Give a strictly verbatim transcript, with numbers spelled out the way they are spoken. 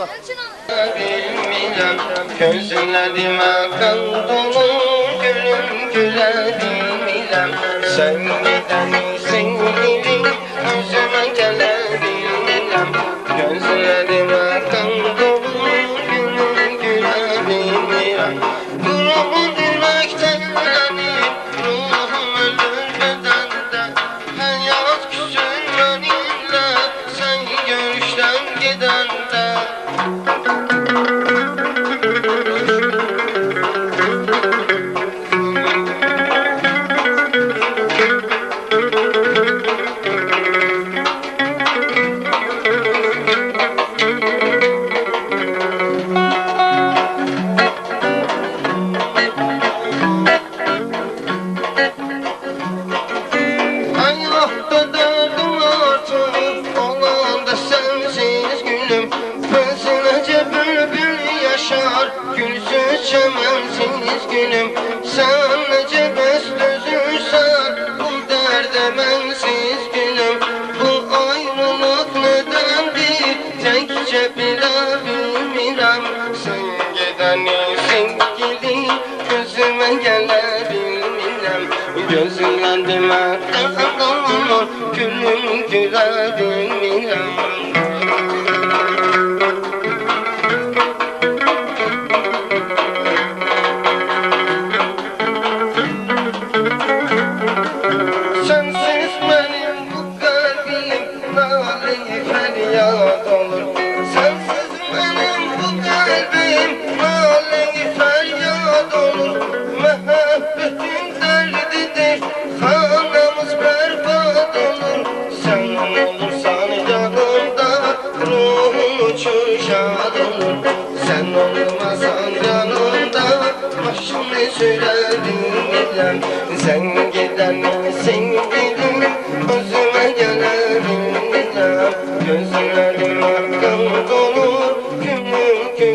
bak. Bilmirəm, gözlərime kan dolu, gülüm gülə bilmirəm. Sən gedən sevgilim, özümə gələ bilmirəm. Gözlərime kan dolu, gülüm gülə bilmirəm. Durumun ürəkdən ələnir, ruhum ölür bədəndə. Həyat küsür mənimlə, sən görüşdən gedəndə. Gülsüz çəmənsiz gülüm, sən necə bəs dözürsən bu dərdə mənsiz gülüm. Bu ayrılıq nədəndir, təkcə bilə bilmirəm. Sən gedəni sevgilim, gözümə gələ bilmirəm. Gözümdən demə qan olur, gülüm gülə bilmirəm. Sensiz benim bu kalbim nâle-i feryat olur. Sensiz benim bu kalbim nâle-i feryat olur. Muhabbetin derdidir, hanımız berbat olur. Sen olursan yanımda ruhum uçur şad olur. Sen olmasan yanımda başımı sürer bilmirəm. Sen giden sevgilim, özüm